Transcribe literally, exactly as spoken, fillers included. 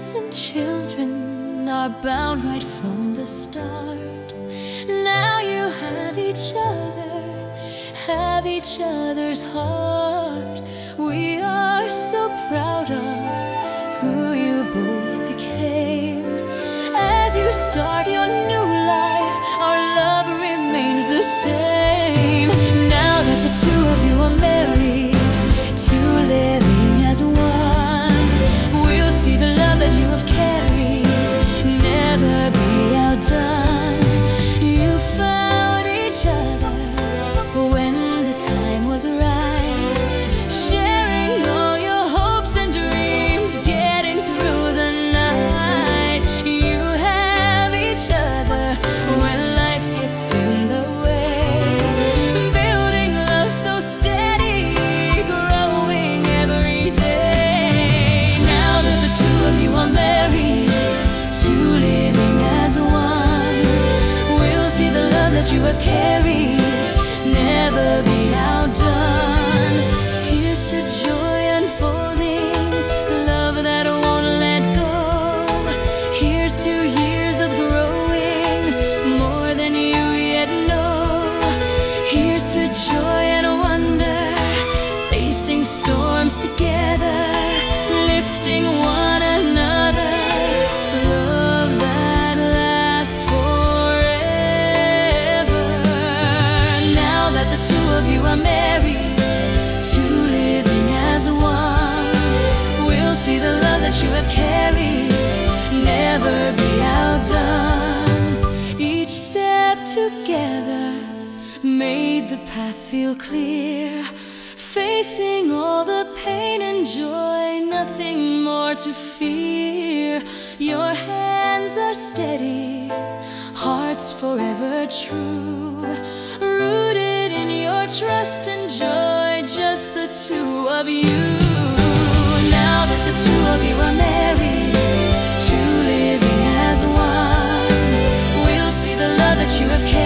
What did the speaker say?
parents and children are bound right from the start. Now you have each other, have each other's heart. We are so proud of who you both became. As you start your new life, our love remains the same. Now that the two of you are married, two living as one, we'll see the love that you have carried never be outdone. You found each other when the time was right, sharing all your hopes and dreams, getting through the night. You have each other when life gets in the way, building love so steady, growing every day. Now that the two of you are married, two living as one, we'll see the love that you have carried never be outdone. Here's to joy unfolding, love that won't let go. Here's to years of growing, more than you yet know. Here's to joy and wonder, facing storms together, lifting one another. Love that lasts forever. Now that the two of you are married, two living as one, we'll see the love that you have carried never be outdone. Each step together made the path feel clear, facing all the pain and joy, nothing more to fear. Your hands are steady, hearts forever true, rooted in your trust and joy, just the two of you. Now that the two of you are married, two living as one, we'll see the love that you have carried